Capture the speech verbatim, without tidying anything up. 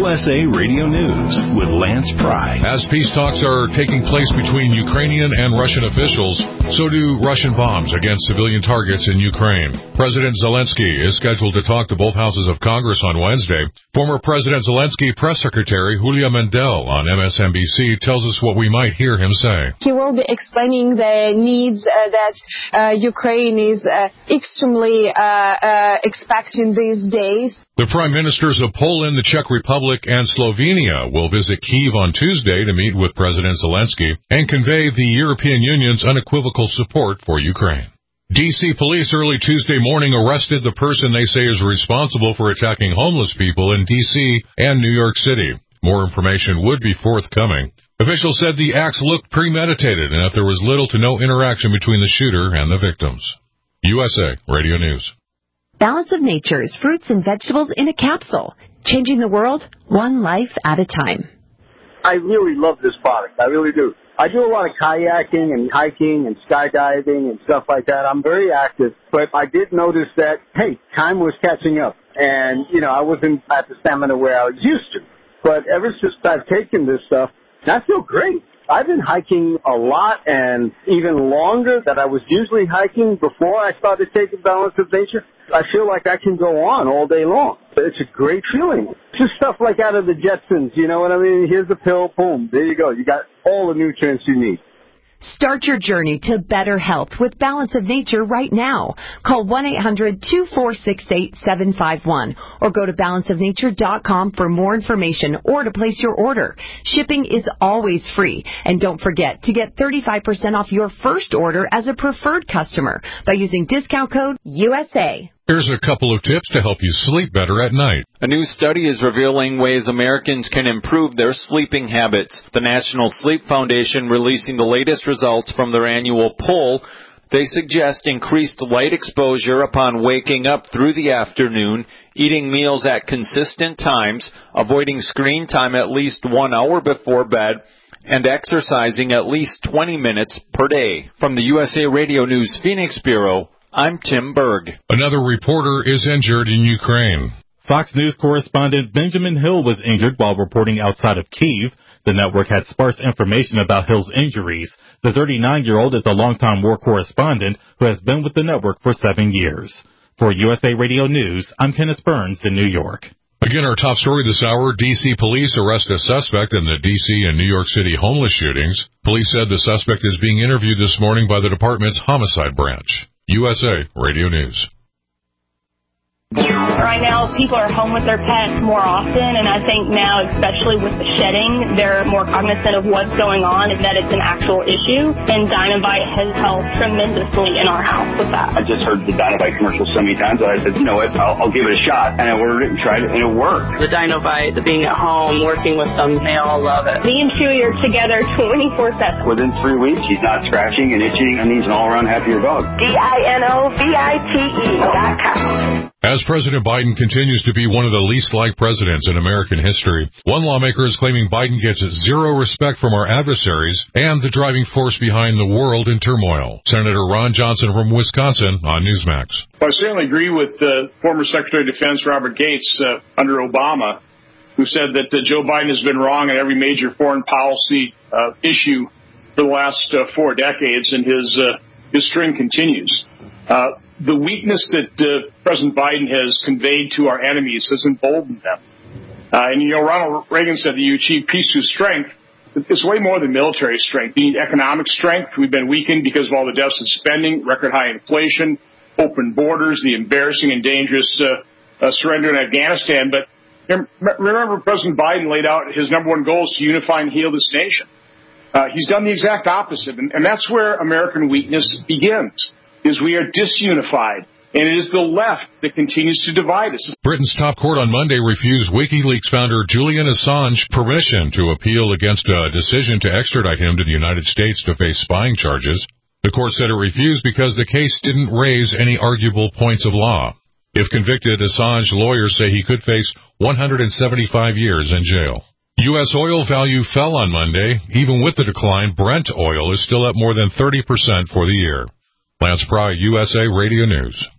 U S A Radio News with Lance Pry. As peace talks are taking place between Ukrainian and Russian officials, so do Russian bombs against civilian targets in Ukraine. President Zelensky is scheduled to talk to both houses of Congress on Wednesday. Former President Zelensky press secretary Julia Mendel on M S N B C tells us what we might hear him say. He will be explaining the needs uh, that uh, Ukraine is uh, extremely uh, uh, expecting these days. The prime ministers of Poland, the Czech Republic, and Slovenia will visit Kyiv on Tuesday to meet with President Zelensky and convey the European Union's unequivocal support for Ukraine. D C police early Tuesday morning arrested the person they say is responsible for attacking homeless people in D C and New York City. More information would be forthcoming. Officials said the acts looked premeditated and that there was little to no interaction between the shooter and the victims. U S A Radio News. Balance of Nature's fruits and vegetables in a capsule, changing the world one life at a time. I really love this product. I really do. I do a lot of kayaking and hiking and skydiving and stuff like that. I'm very active, but I did notice that, hey, time was catching up. And, you know, I wasn't at the stamina where I was used to. But ever since I've taken this stuff, I feel great. I've been hiking a lot and even longer than I was usually hiking before I started taking Balance of Nature. I feel like I can go on all day long. It's a great feeling. It's just stuff like out of the Jetsons, you know what I mean? Here's the pill, boom, there you go. You got all the nutrients you need. Start your journey to better health with Balance of Nature right now. Call one eight hundred two four six eight seven five one or go to balance of nature dot com for more information or to place your order. Shipping is always free. And don't forget to get thirty-five percent off your first order as a preferred customer by using discount code U S A. Here's a couple of tips to help you sleep better at night. A new study is revealing ways Americans can improve their sleeping habits. The National Sleep Foundation releasing the latest results from their annual poll. They suggest increased light exposure upon waking up through the afternoon, eating meals at consistent times, avoiding screen time at least one hour before bed, and exercising at least twenty minutes per day. From the U S A Radio News Phoenix Bureau, I'm Tim Berg. Another reporter is injured in Ukraine. Fox News correspondent Benjamin Hill was injured while reporting outside of Kyiv. The network had sparse information about Hill's injuries. The thirty-nine-year-old is a longtime war correspondent who has been with the network for seven years. For U S A Radio News, I'm Kenneth Burns in New York. Again, our top story this hour, D C police arrest a suspect in the D C and New York City homeless shootings. Police said the suspect is being interviewed this morning by the department's homicide branch. U S A Radio News. Right now, people are home with their pets more often, and I think now, especially with the shedding, they're more cognizant of what's going on and that it's an actual issue, and Dinovite has helped tremendously in our house with that. I just heard the Dinovite commercial so many times that I said, you know what, I'll, I'll give it a shot, and I ordered it and tried it, and it worked. The Dinovite, the being at home, working with them, they all love it. Me and Chewy are together twenty-four seven. Within three weeks, he's not scratching and itching, and he's an all-around happier dog. D I N O V I T E dot com. As President Biden continues to be one of the least liked presidents in American history, one lawmaker is claiming Biden gets zero respect from our adversaries and the driving force behind the world in turmoil. Senator Ron Johnson from Wisconsin on Newsmax. Well, I certainly agree with uh, former Secretary of Defense Robert Gates uh, under Obama, who said that uh, Joe Biden has been wrong on every major foreign policy uh, issue for the last uh, four decades, and his uh, his string continues. Uh, The weakness that uh, President Biden has conveyed to our enemies has emboldened them. Uh, and, you know, Ronald Reagan said that you achieve peace through strength. It's way more than military strength. You need economic strength. We've been weakened because of all the deficit spending, record high inflation, open borders, the embarrassing and dangerous uh, uh, surrender in Afghanistan. But remember, President Biden laid out his number one goal is to unify and heal this nation. Uh, he's done the exact opposite. And, and that's where American weakness begins. Is we are disunified, and it is the left that continues to divide us. Britain's top court on Monday refused WikiLeaks founder Julian Assange permission to appeal against a decision to extradite him to the United States to face spying charges. The court said it refused because the case didn't raise any arguable points of law. If convicted, Assange lawyers say he could face one hundred seventy-five years in jail. U S oil value fell on Monday. Even with the decline, Brent oil is still up more than thirty percent for the year. Lance Pry, U S A Radio News.